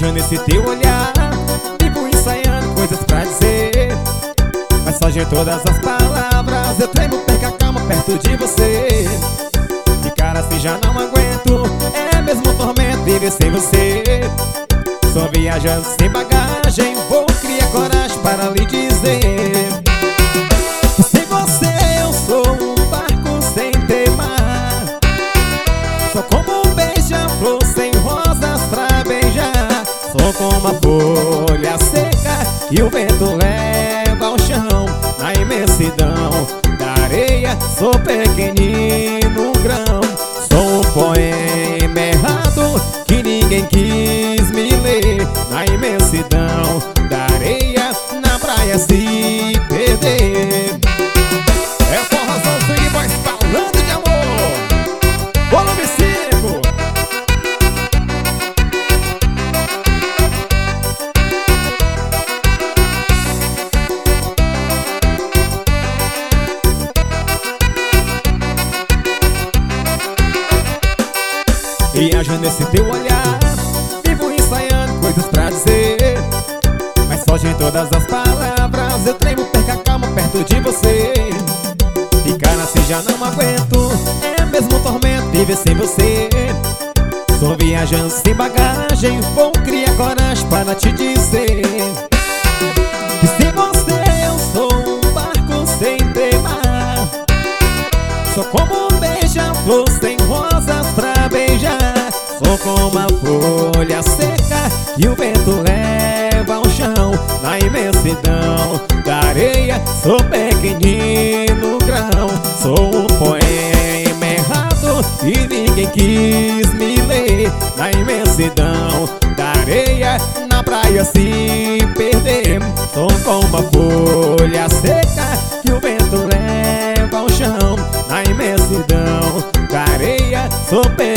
Viajando nesse teu olhar, vivo ensaiando coisas pra dizer, mas foge todas as palavras. Eu tremo, perco a calma perto de você. De cara assim já não aguento, é mesmo um tormento viver sem você. Só viajando sem bagagem, vou criar coragem para lhe dizer: sem você eu sou um barco sem ter mar. Sou como um beija-flor sem rosas pra beijar. Sou como uma folha seca que o vento leva ao chão. Na imensidão da areia sou pequenino grão. Sou um poema errado que ninguém quis me ler. Na imensidão da areia, na praia se perder. É forrozão swing boys falando de amor. Volume 5. Viajo nesse teu olhar, vivo ensaiando coisas pra dizer, mas fogem todas as palavras. Eu tremo, perco a calma perto de você. Ficar assim já não aguento, é mesmo um tormento viver sem você. Sou viajando sem bagagem, vou criar coragem para te dizer que sem você eu sou um barco sem ter mar. Sou como um beija-flor sem rosas pra beijar. Sou como uma folha seca que o vento leva ao chão. Na imensidão da areia sou pequenino grão. Sou um poema errado e ninguém quis me ler. Na imensidão da areia, na praia se perder. Sou como uma folha seca que o vento leva ao chão. Na imensidão da areia sou pequenino